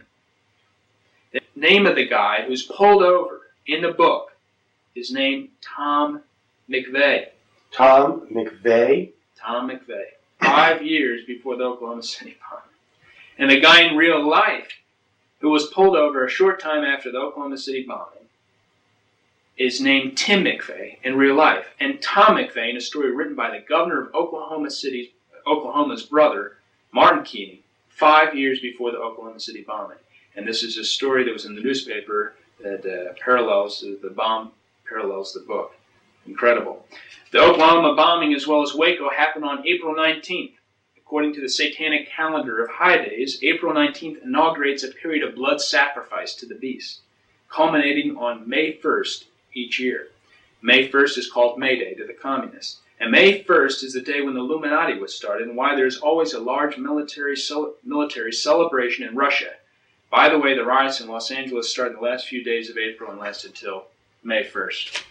The name of the guy who's pulled over in the book is named Tom McVeigh. Tom McVeigh? Tom McVeigh. Five years before the Oklahoma City bombing. And the guy in real life who was pulled over a short time after the Oklahoma City bombing is named Tim McVeigh in real life. And Tom McVeigh, in a story written by the governor of Oklahoma City, Oklahoma's brother, Martin Keating, five years before the Oklahoma City bombing. And this is a story that was in the newspaper that uh, parallels the bomb, parallels the book. Incredible. The Oklahoma bombing, as well as Waco, happened on April nineteenth. According to the Satanic calendar of high days, April nineteenth inaugurates a period of blood sacrifice to the beast, culminating on May first each year. May first is called May Day to the communists. And May first is the day when the Illuminati was started, and why there's always a large military, cel military celebration in Russia. By the way, the riots in Los Angeles started the last few days of April and lasted till May first.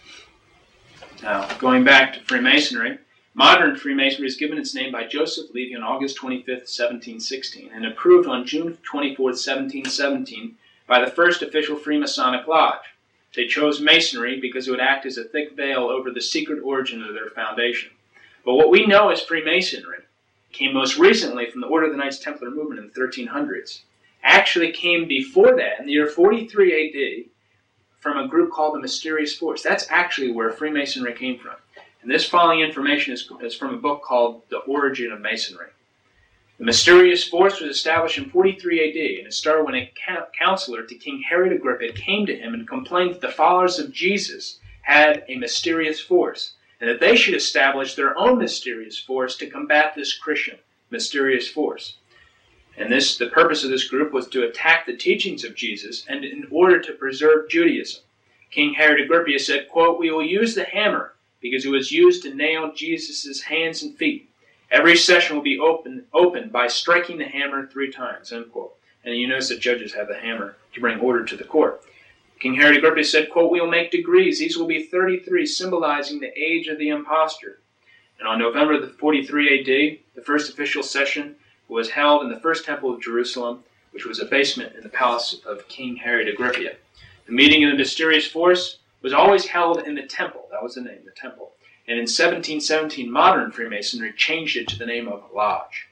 Now, going back to Freemasonry, modern Freemasonry is given its name by Joseph Levy on August twenty-fifth, seventeen sixteen, and approved on June twenty-fourth, seventeen seventeen by the first official Freemasonic Lodge. They chose Masonry because it would act as a thick veil over the secret origin of their foundation. But what we know as Freemasonry came most recently from the Order of the Knights Templar movement in the thirteen hundreds. Actually came before that, in the year forty-three A D, from a group called the Mysterious Force. That's actually where Freemasonry came from. And this following information is, is from a book called The Origin of Masonry. The Mysterious Force was established in forty-three A D, and it started when a counselor to King Herod Agrippa came to him and complained that the followers of Jesus had a mysterious force, and that they should establish their own mysterious force to combat this Christian mysterious force. And this, the purpose of this group was to attack the teachings of Jesus, and in order to preserve Judaism. King Herod Agrippa said, quote, "We will use the hammer because it was used to nail Jesus' hands and feet. Every session will be open, opened by striking the hammer three times," end quote. And you notice that judges have the hammer to bring order to the court. King Herod Agrippa said, quote, "We will make degrees. These will be thirty-three, symbolizing the age of the impostor." And on November the forty-three A D, the first official session was held in the first temple of Jerusalem, which was a basement in the palace of King Herod Agrippa. The meeting of the mysterious force was always held in the temple. That was the name, the temple. And in seventeen seventeen, modern Freemasonry changed it to the name of Lodge.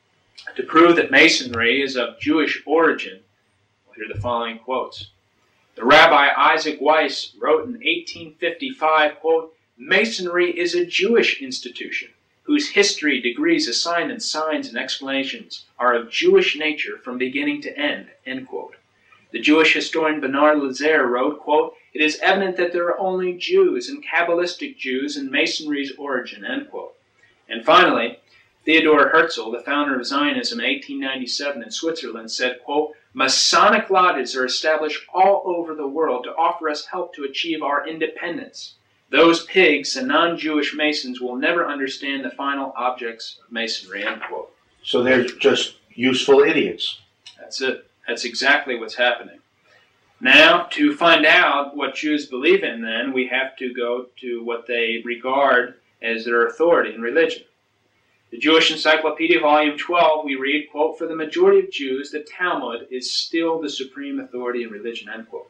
To prove that Masonry is of Jewish origin, we'll hear the following quotes. The Rabbi Isaac Weiss wrote in eighteen fifty-five, quote, "Masonry is a Jewish institution, whose history, degrees, assignments, signs, and explanations are of Jewish nature from beginning to end," end quote. The Jewish historian Bernard Lazare wrote, quote, "It is evident that there are only Jews and Kabbalistic Jews in Masonry's origin," end quote. And finally, Theodor Herzl, the founder of Zionism in eighteen ninety-seven in Switzerland, said, quote, Masonic lodges are established all over the world to offer us help to achieve our independence. Those pigs and non-Jewish Masons will never understand the final objects of Masonry, end quote. So they're just useful idiots. That's it. That's exactly what's happening. Now, to find out what Jews believe in, then, we have to go to what they regard as their authority in religion. The Jewish Encyclopedia, Volume twelve, we read, quote, for the majority of Jews, the Talmud is still the supreme authority in religion, end quote.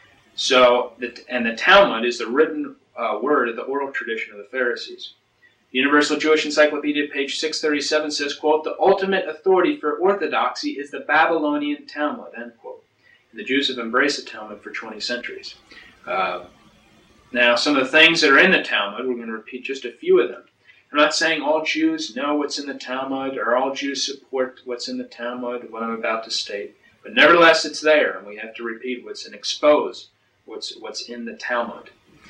So, and the Talmud is the written uh, word of the oral tradition of the Pharisees. The Universal Jewish Encyclopedia, page six thirty-seven, says, quote, the ultimate authority for orthodoxy is the Babylonian Talmud, end quote. And the Jews have embraced the Talmud for twenty centuries. Uh, now, some of the things that are in the Talmud, we're going to repeat just a few of them. I'm not saying all Jews know what's in the Talmud or all Jews support what's in the Talmud, what I'm about to state. But nevertheless, it's there, and we have to repeat what's and expose what's, what's in the Talmud.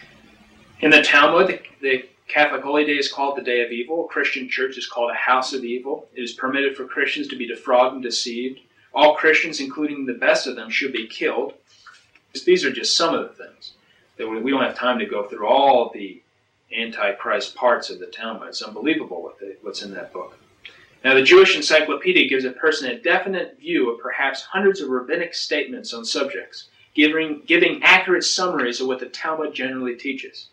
In the Talmud, the, the Catholic Holy Day is called the Day of Evil. Christian Church is called a House of Evil. It is permitted for Christians to be defrauded and deceived. All Christians, including the best of them, should be killed. These are just some of the things. That we don't have time to go through all the Antichrist parts of the Talmud. It's unbelievable what the, what's in that book. Now, the Jewish Encyclopedia gives a person a definite view of perhaps hundreds of rabbinic statements on subjects, giving, giving accurate summaries of what the Talmud generally teaches.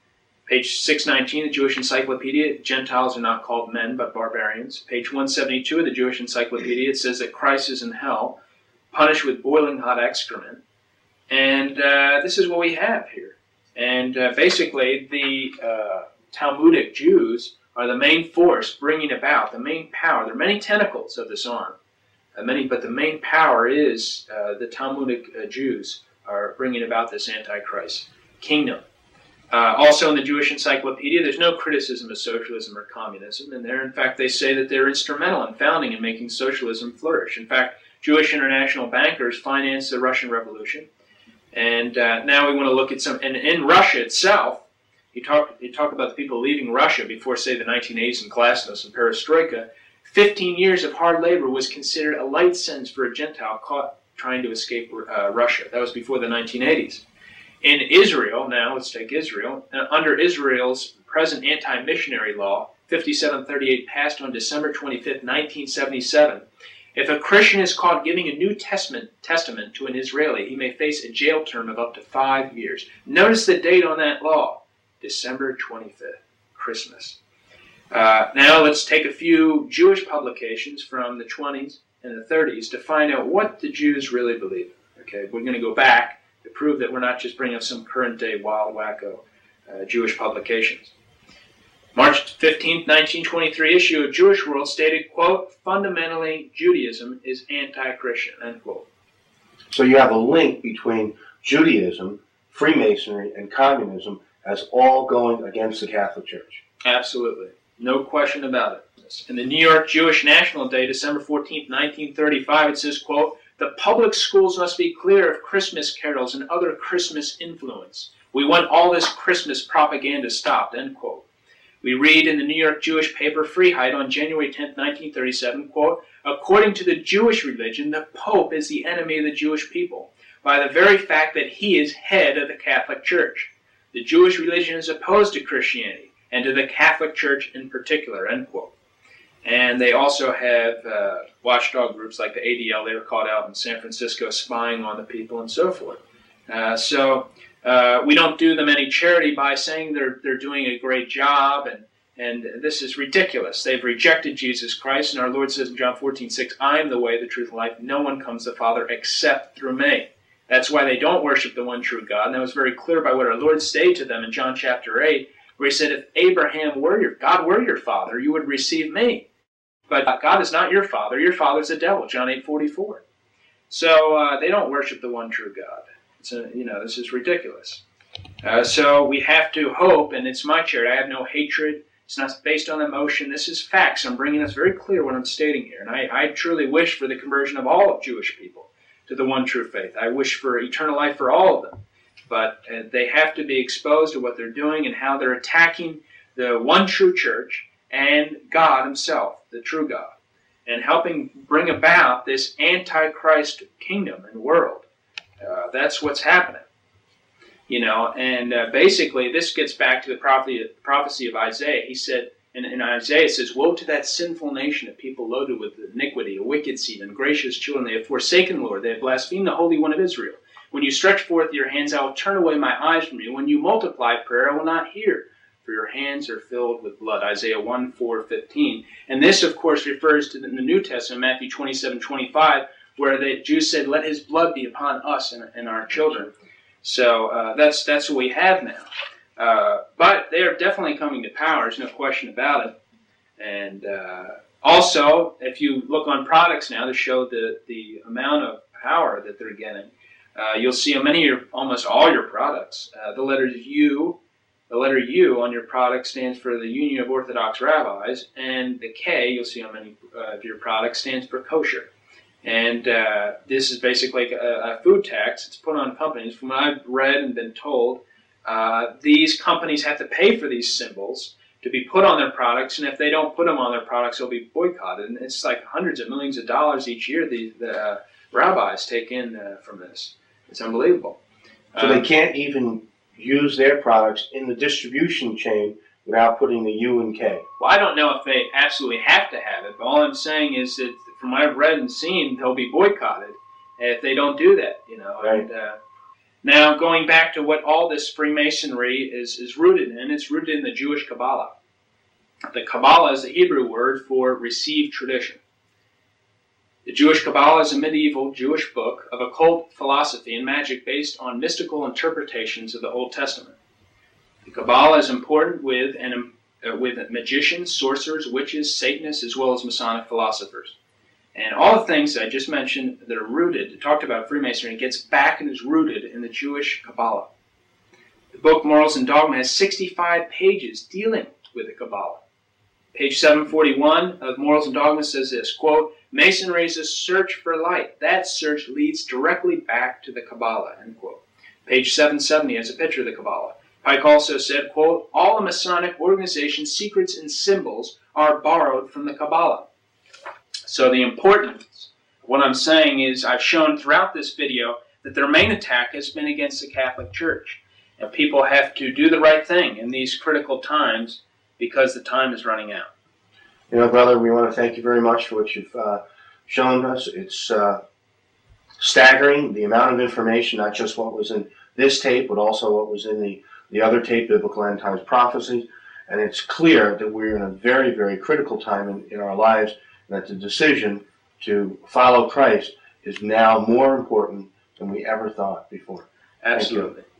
Page six nineteen, the Jewish Encyclopedia, Gentiles are not called men, but barbarians. Page one seventy-two of the Jewish Encyclopedia, it says that Christ is in hell, punished with boiling hot excrement. And uh, this is what we have here. And uh, basically, the uh, Talmudic Jews are the main force bringing about, the main power. There are many tentacles of this arm, uh, many, but the main power is uh, the Talmudic uh, Jews are bringing about this Antichrist kingdom. Uh, also in the Jewish Encyclopedia, there's no criticism of socialism or communism. And there, in fact, they say that they're instrumental in founding and making socialism flourish. In fact, Jewish international bankers financed the Russian Revolution. And uh, now we want to look at some, and in Russia itself, you talk, you talk about the people leaving Russia before, say, the nineteen eighties and glasnost and perestroika. fifteen years of hard labor was considered a light sentence for a Gentile caught trying to escape uh, Russia. That was before the nineteen eighties. In Israel, now let's take Israel, uh, under Israel's present anti-missionary law, fifty-seven thirty-eight, passed on December twenty-fifth, nineteen seventy-seven, if a Christian is caught giving a New Testament testament to an Israeli, he may face a jail term of up to five years. Notice the date on that law, December twenty-fifth, Christmas. Uh, now let's take a few Jewish publications from the twenties and the thirties to find out what the Jews really believe. Okay, we're going to go back to prove that we're not just bringing up some current-day wild wacko uh, Jewish publications. March fifteenth, nineteen twenty-three issue of Jewish World stated, quote, fundamentally, Judaism is anti-Christian, end quote. So you have a link between Judaism, Freemasonry, and communism as all going against the Catholic Church. Absolutely. No question about it. In the New York Jewish National Day, December fourteenth, nineteen thirty-five, it says, quote, the public schools must be clear of Christmas carols and other Christmas influence. We want all this Christmas propaganda stopped, end quote. We read in the New York Jewish paper Freiheit on January tenth, nineteen thirty-seven, quote, according to the Jewish religion, the Pope is the enemy of the Jewish people by the very fact that he is head of the Catholic Church. The Jewish religion is opposed to Christianity and to the Catholic Church in particular, end quote. And they also have uh, watchdog groups like the A D L. They were caught out in San Francisco spying on the people and so forth. Uh, so uh, we don't do them any charity by saying they're they're doing a great job, and and this is ridiculous. They've rejected Jesus Christ, and our Lord says in John fourteen six, I am the way, the truth, and life. No one comes to the Father except through me. That's why they don't worship the one true God. And that was very clear by what our Lord stated to them in John chapter eight, where he said, if Abraham were your, God were your father, you would receive me. But God is not your father. Your father's the devil, John eight forty-four. So uh, they don't worship the one true God. It's a, you know, this is ridiculous. Uh, so we have to hope, and it's my charity. I have no hatred. It's not based on emotion. This is facts. I'm bringing this very clear what I'm stating here. And I, I truly wish for the conversion of all of Jewish people to the one true faith. I wish for eternal life for all of them. But uh, they have to be exposed to what they're doing and how they're attacking the one true church and God himself, the true God, and helping bring about this Antichrist kingdom and world. Uh, that's what's happening. You know, and uh, basically this gets back to the prophecy, prophecy of Isaiah. He said, in, in Isaiah it says, "Woe to that sinful nation, a people loaded with iniquity, a wicked seed, ungracious children. They have forsaken the Lord. They have blasphemed the Holy One of Israel. When you stretch forth your hands, I will turn away my eyes from you. When you multiply prayer, I will not hear, for your hands are filled with blood." Isaiah one, four, fifteen. And this, of course, refers to the, in the New Testament, Matthew twenty-seven, twenty-five, where the Jews said, "Let his blood be upon us and, and our children." So uh, that's that's what we have now. Uh, but they are definitely coming to power. There's no question about it. And uh, also, if you look on products now to show the, the amount of power that they're getting, uh, you'll see on many of your, almost all your products, uh, the letters U, the letter U on your product stands for the Union of Orthodox Rabbis, and the K, you'll see on many uh, of your products, stands for kosher. And uh, this is basically a, a food tax. It's put on companies. From what I've read and been told, uh, these companies have to pay for these symbols to be put on their products, and if they don't put them on their products, they'll be boycotted. And it's like hundreds of millions of dollars each year the, the uh, rabbis take in uh, from this. It's unbelievable. So um, they can't even use their products in the distribution chain without putting the U and K. Well, I don't know if they absolutely have to have it, but all I'm saying is that from what I've read and seen, they'll be boycotted if they don't do that, you know. Right. And, uh, now, going back to what all this Freemasonry is, is rooted in, it's rooted in the Jewish Kabbalah. The Kabbalah is the Hebrew word for received tradition. The Jewish Kabbalah is a medieval Jewish book of occult philosophy and magic based on mystical interpretations of the Old Testament. The Kabbalah is important with, and, uh, with magicians, sorcerers, witches, Satanists, as well as Masonic philosophers. And all the things that I just mentioned that are rooted, talked about Freemasonry, gets back and is rooted in the Jewish Kabbalah. The book Morals and Dogma has sixty-five pages dealing with the Kabbalah. Page seven forty-one of Morals and Dogma says this, quote, "Masonry is a search for light. That search leads directly back to the Kabbalah," end quote. Page seven seventy has a picture of the Kabbalah. Pike also said, quote, "All a Masonic organization's secrets and symbols are borrowed from the Kabbalah." So the importance, what I'm saying is I've shown throughout this video that their main attack has been against the Catholic Church. And people have to do the right thing in these critical times because the time is running out. You know, brother, we want to thank you very much for what you've uh, shown us. It's uh, staggering, the amount of information, not just what was in this tape, but also what was in the, the other tape, Biblical End Times Prophecies. And it's clear that we're in a very, very critical time in, in our lives, and that the decision to follow Christ is now more important than we ever thought before. Absolutely.